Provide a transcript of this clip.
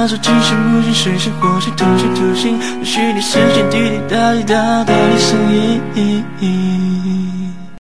化作今生无尽水深火热，同心同行，虚拟世界滴滴答滴答，道理相依。